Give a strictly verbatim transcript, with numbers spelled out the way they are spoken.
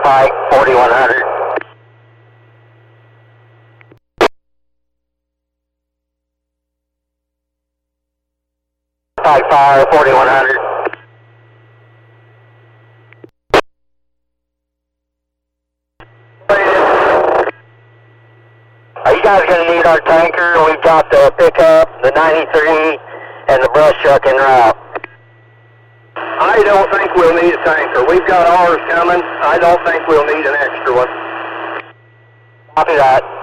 Pike, forty-one hundred. Pike Fire, forty-one hundred. Are you guys going to need our tanker? We've got the pickup, the ninety-three, and the brush truck en route. I don't think we'll need a tanker. We've got ours coming. I don't think we'll need an extra one. Copy that.